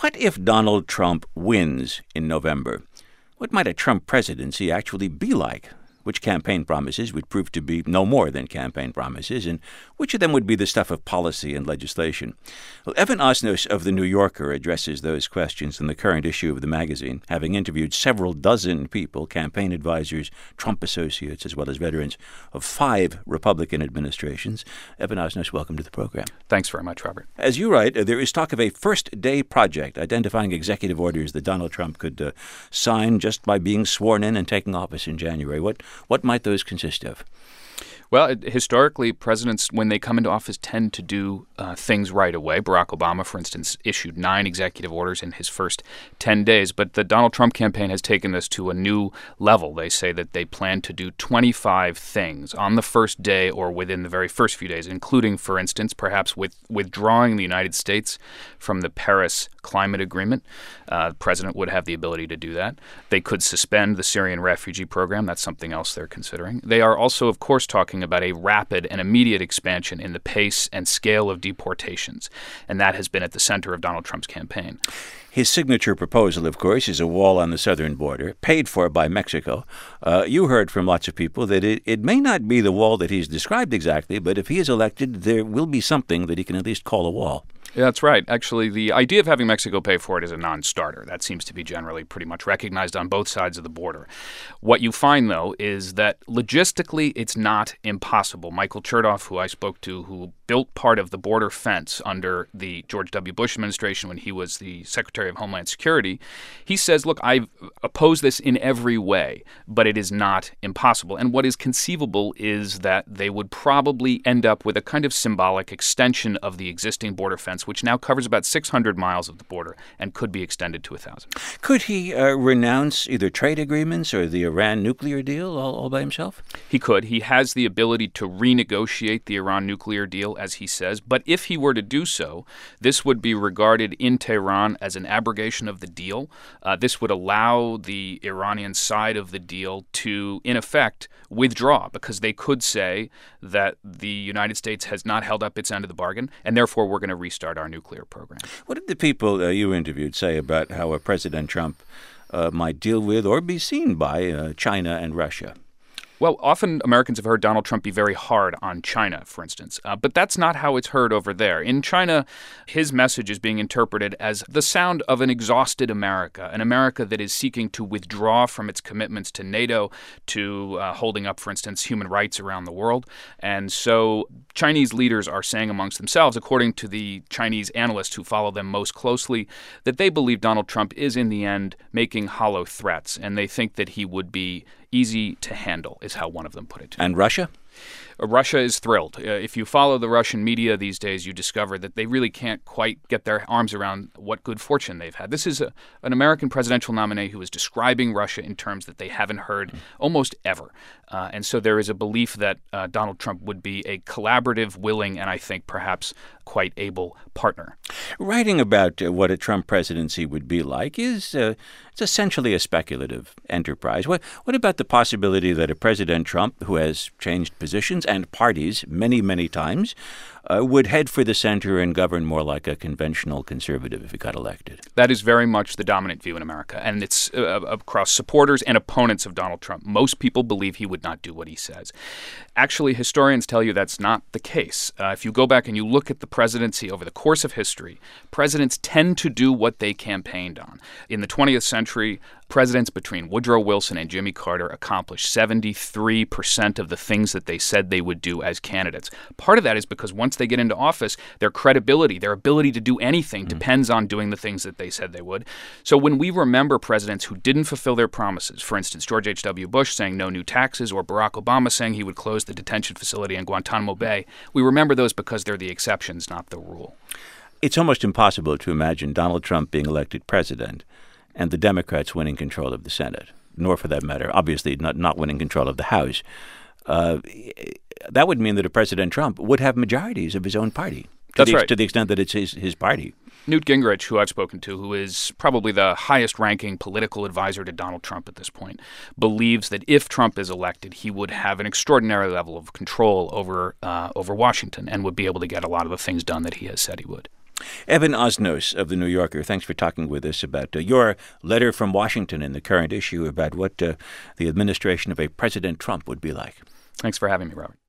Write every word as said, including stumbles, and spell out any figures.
What if Donald Trump wins in November? What might a Trump presidency actually be like? Which campaign promises would prove to be no more than campaign promises, and which of them would be the stuff of policy and legislation? Well, Evan Osnos of The New Yorker addresses those questions in the current issue of the magazine, having interviewed several dozen people, campaign advisors, Trump associates, as well as veterans of five Republican administrations. Evan Osnos, welcome to the program. Thanks very much, Robert. As you write, there is talk of a first-day project identifying executive orders that Donald Trump could uh, sign just by being sworn in and taking office in January. What What might those consist of? Well, it, historically, presidents, when they come into office, tend to do uh, things right away. Barack Obama, for instance, issued nine executive orders in his first ten days. But the Donald Trump campaign has taken this to a new level. They say that they plan to do twenty-five things on the first day or within the very first few days, including, for instance, perhaps with withdrawing the United States from the Paris Climate Agreement. Uh, the president would have the ability to do that. They could suspend the Syrian refugee program. That's something else they're considering. They are also, of course, talking about a rapid and immediate expansion in the pace and scale of deportations, and that has been at the center of Donald Trump's campaign. His signature proposal, of course, is a wall on the southern border, paid for by Mexico. Uh, you heard from lots of people that it, it may not be the wall that he's described exactly, but if he is elected, there will be something that he can at least call a wall. Yeah, that's right. Actually, the idea of having Mexico pay for it is a non-starter. That seems to be generally pretty much recognized on both sides of the border. What you find, though, is that logistically it's not impossible. Michael Chertoff, who I spoke to, who built part of the border fence under the George W. Bush administration when he was the Secretary of Homeland Security, he says, look, I oppose this in every way, but it is not impossible. And what is conceivable is that they would probably end up with a kind of symbolic extension of the existing border fence, which now covers about six hundred miles of the border and could be extended to one thousand. Could he uh, renounce either trade agreements or the Iran nuclear deal all, all by himself? He could. He has the ability to renegotiate the Iran nuclear deal, as he says. But if he were to do so, this would be regarded in Tehran as an abrogation of the deal. Uh, this would allow the Iranian side of the deal to, in effect, withdraw, because they could say that the United States has not held up its end of the bargain, and therefore we're going to restart our nuclear program. What did the people uh, you interviewed say about how uh, President Trump uh, might deal with or be seen by uh, China and Russia? Well, often Americans have heard Donald Trump be very hard on China, for instance. Uh, but that's not how it's heard over there. In China, his message is being interpreted as the sound of an exhausted America, an America that is seeking to withdraw from its commitments to NATO, to uh, holding up, for instance, human rights around the world. And so Chinese leaders are saying amongst themselves, according to the Chinese analysts who follow them most closely, that they believe Donald Trump is, in the end, making hollow threats. And they think that he would be easy to handle, is how one of them put it. And Russia? Uh, Russia is thrilled. Uh, if you follow the Russian media these days, you discover that they really can't quite get their arms around what good fortune they've had. This is a, an American presidential nominee who is describing Russia in terms that they haven't heard almost ever. Uh, and so there is a belief that uh, Donald Trump would be a collaborative, willing, and I think perhaps quite able partner. Writing about uh, what a Trump presidency would be like is uh, it's essentially a speculative enterprise. What, what about the possibility that a President Trump, who has changed positions and parties many, many times, uh, would head for the center and govern more like a conventional conservative if he got elected? That is very much the dominant view in America, and it's uh, across supporters and opponents of Donald Trump. Most people believe he would not do what he says. Actually, historians tell you that's not the case. Uh, if you go back and you look at the presidency over the course of history, presidents tend to do what they campaigned on. In the twentieth century, presidents between Woodrow Wilson and Jimmy Carter accomplished seventy-three percent of the things that they said they would do as candidates. Part of that is because once they get into office, their credibility, their ability to do anything mm-hmm. depends on doing the things that they said they would. So when we remember presidents who didn't fulfill their promises, for instance, George H W. Bush saying no new taxes, or Barack Obama saying he would close the detention facility in Guantanamo Bay, we remember those because they're the exceptions, not the rule. It's almost impossible to imagine Donald Trump being elected president and the Democrats winning control of the Senate, nor for that matter, obviously not, not winning control of the House. Uh, that would mean that a President Trump would have majorities of his own party. To That's the, right. To the extent that it's his, his party. Newt Gingrich, who I've spoken to, who is probably the highest-ranking political advisor to Donald Trump at this point, believes that if Trump is elected, he would have an extraordinary level of control over uh, over Washington and would be able to get a lot of the things done that he has said he would. Evan Osnos of The New Yorker, thanks for talking with us about uh, your letter from Washington in the current issue about what uh, the administration of a President Trump would be like. Thanks for having me, Robert.